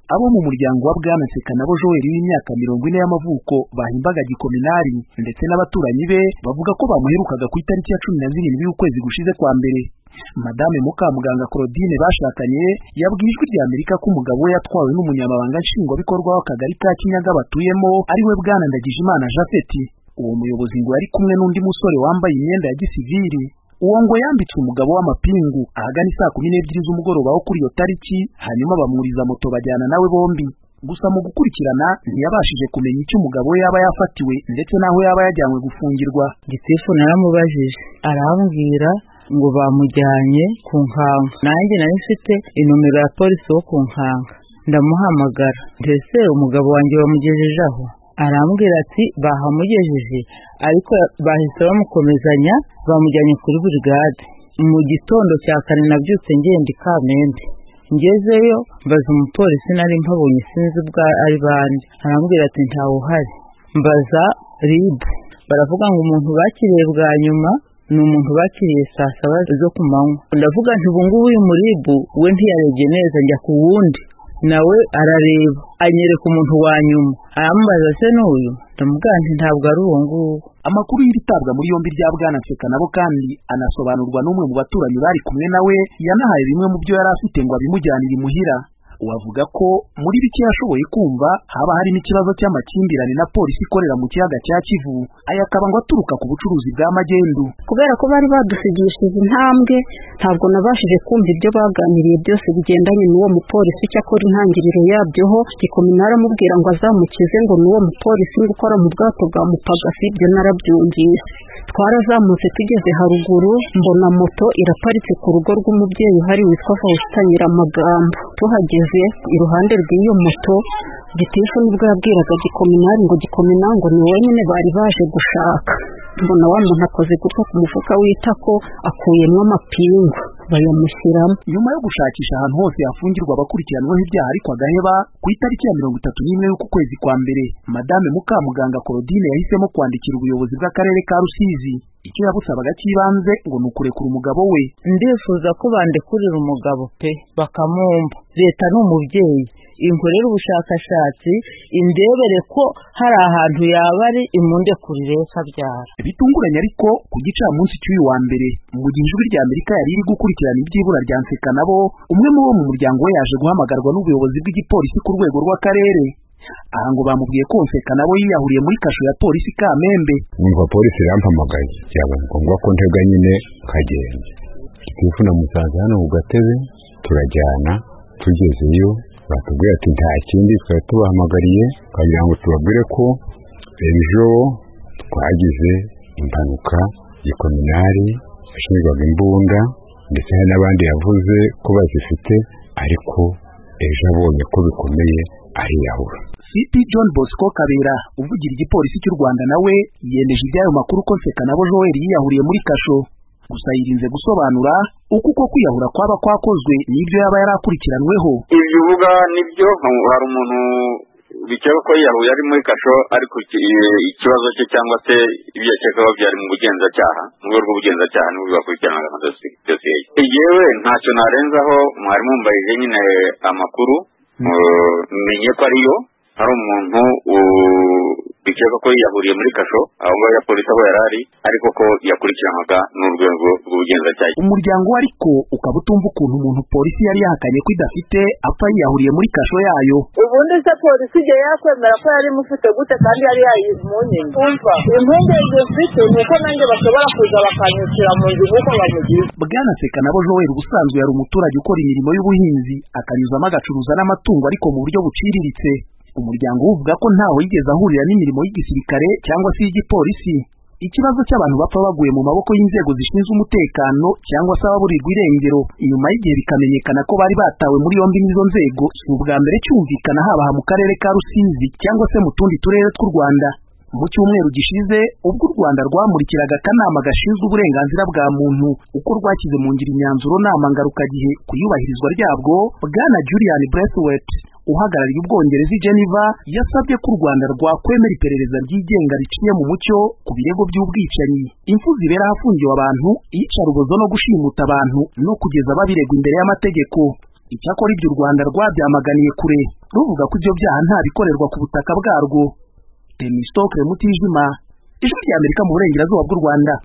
abo mu muryango wa Bwana Nsekanabo Joel w'imyaka 40 y'amavuko bahimbaga gikominari ndetse n'abaturanyi be bavuga ko bamuherukaga ku itariki ya 17 y'ukwezi gushize kwa mbere. Madame Mukamuganga Claudine bashakanye yabwiye Ijwi ry'Amerika ko umugabo we yatwawe n'umunyamabanga nshingwabikorwa w'akagari ka Kinyaga batuyemo ariwe Bwana Ndagijimana Japhet. Uwo muyobozi ngo yari kumwe n'undi musore wambaye imyenda ya gisivili. Uwo ngo yambitswe umugabo w'amapingu ahagana saa 12 z'umugoroba wo kuri iyo tariki, hanyuma bamuriza moto bajyana nawe bombi. Gusa mu gukurikirana ntiyabashije kumenya icyo umugabo we yaba yafatiwe ndetse naho yaba yajyanywe gufungirwa. Gitifu naramubajije arambwira ngo bamujyanye ku Nkanga. Nanjye nari mfite inomero ya polisi wo ku Nkanga, ndamuhamagara ndetse umugabo wanjye bamugejeje aho. Arambwira ati bahamugejeje ariko bahise bamukomezanya bamujyanye kuri brigade. Mu gitondo cya kare nabyutse ngenda Kamembe, ngezeyo mbaza umupolisi nari mpabonye sinzi bwa ari bande. Arambwira ati ntawe uhari. Mbaza RIB baravuga ngo umuntu bakiriye bwa nyuma ni umuntu bakiriye saa 7 zo ku manywa. Ndavuga nti ubu ngubu uyu muribu we ntiyarebye neza, njya ku wundi nawe arareba anyereka umuntu wa nyuma. Arambaza se n'uyu? Ndamubwira nti ntabwo ari uwo nguwo. Amakuru y'iritabwa muri yombi rya Bwana Nsekanabo kandi anasobanurwa n'umwe mu baturanyi bari kumwe nawe yanahaye bimwe mu byo yari afite ngo abimujyanire imuhira. Uwavuga ko muri bike yashoboye kumva haba hari n'ikibazo cy'amakimbirane na polisi ikorera mu kiyaga cya Kivu, aya akaba ngo aturuka ku bucuruzi bwa magendu. Kubera ko bari badusigishije intambwe, ntabwo nabashije kumva ibyo baganiriye byose bigendanye n'uwo mupolisi. Cyakora intangiriro yabyoho gikominara amubwira ngo azamukize ngo n'uwo mupolisi gukora mu bwato bwa Mupagasi. Ibyo narabyumvise. Twarazamutse tugeze haruguru mbona moto iraparitse ku rugo rw'umubyeyi uhari witwa Faustin Nyiramagambo. Tuhageze iruhande rw'iyo moto Gitifu nibwo yabwiraga gikominari ngo gikomina ngo ni wenyine bari baje gushaka. Mbona wa muntu akoze gutwa ku mufuka w'itako akuyemo amapingu bayamushyiramo. Nyuma yo gushakisha ahantu hose hafungirwa abakurikiranweho ibyaha ariko agaheba, ku itariki ya 31 y'uku kwezi kwa mbere, Madame Mukamuganga Claudine yahisemo kwandikira ubuyobozi bw'akarere ka Rusizi. Icyo yabusabaga cy'ibanze ngo ni ukurekura umugabo we. Ndifuza ko bandekurira umugabo pe bakamumba. Leta ni umubyeyi, inkorera ubushakashatsi indebere ko hari ahantu yaba ari imundekurire kabyara. Bitunguranye ariko ku gicamunsi cy'uyu wa mbere, mu gihe Ijwi ry'Amerika yari iri gukurikirana iby'ibura rya Nsekanabo, umwe mu bo mu muryango we yaje guhamagarwa n'ubuyobozi bw'igipolisi ku rwego rw'akarere. Aha ngo bamubwiye ko Nsekanabo yiyahuriye muri kasho ya polisi Kamembe. Umva polisi yampamagaye byabaye ngombwa ko ntega nyine kagenda. Gitifu na musaza hano ku gatebe turajyana. Tugezeyo batubwira ati nta kindi twari tubahamagariye kugira ngo tubabwire ko ejo twagize impanuka gikominari ashinjwaga imbunda ndetse hari n'abandi yavuze ko bazifite ariko ejo abonye ko bikomeye ariyahura. CP John Bosco Kabera uvugira igipolisi cy'u Rwanda nawe yemeje ibyayo makuru ko Nsekanabo Joel yiyahuriye muri kasho. Gusa yirinze gusobanura uko kwiyahura kwaba kwakozwe n'ibyo yaba yarakurikiranweho. Ibyo uvuga nibyo, hari umuntu bikeka ko yiyahuye ari muri kasho ariko ikibazo cye cyangwa se ibyo yakekaho byari mu bugenzacyaha, mu rwego rw'ubugenzacyaha n'ubwo bakurikiranaga dosiye ye. Yewe ntacyo narenzaho, mwari mumbayije nyine amakuru menye ko ariyo hari umuntu bikeka ko yahuriye muri kasho aho ngaho ya polisi aho yari ari, ariko ko yakurikiranaga n'urwego rw'ubugenzacyaha. Umuryango ariko ukaba utumva ukuntu umuntu polisi yari yahakanye ko idafite apfa yiyahuriye muri kasho yayo. Ubundi se polisi igiye yakwemera ko yari mufite gute kandi yari yayimunyenye? Umva impungenge mfite ni uko nanjye bashobora kuza bakanyukira mu nzu nk'uko bamugize. Bwana Nsekanabo Joel ubusanzwe yari umuturage ukora imirimo y'ubuhinzi akanyuzamo agacuruza n'amatungo ariko mu buryo buciriritse. Umuryango uvuga ko ntaho yigeze ahurira n'imirimo y'igisirikare cyangwa se y'igipolisi. Ikibazo cy'abantu bapfa baguye mu maboko y'inzego zishinzwe umutekano cyangwa se ababurirwa irengero nyuma y'igihe bikamenyekana ko bari batawe muri yombi n'izo nzego, si ubwa mbere cyumvikana haba mu karere ka Rusizi cyangwa se mu tundi turere tw'u Rwanda. Mu cyumweru gishize ubwo u Rwanda rwamurikiraga akanama gashinzwe uburenganzira bwa muntu uko rwashyize mu ngiro imyanzuro nama ngarukagihe ku iyubahirizwa ryabwo, Bwana Julian Braithwaite uhagarariye Ubwongereza i Geneva yasabye ko u Rwanda rwakwemera iperereza ryigenga riciye mu mucyo ku birego by'ubwicanyi, impfu zibera ahafungiwe abantu, iyicarubozo no gushimuta abantu no kugeza babiregwa imbere y'amategeko. Icyakora ibyo u Rwanda rwabyamaganiye kure ruvuga ko ibyo byaha nta bikorerwa ku butaka bwarwo. Temistokle Mutijima, Ijwi ry'Amerika mu burengerazuba bw'u Rwanda.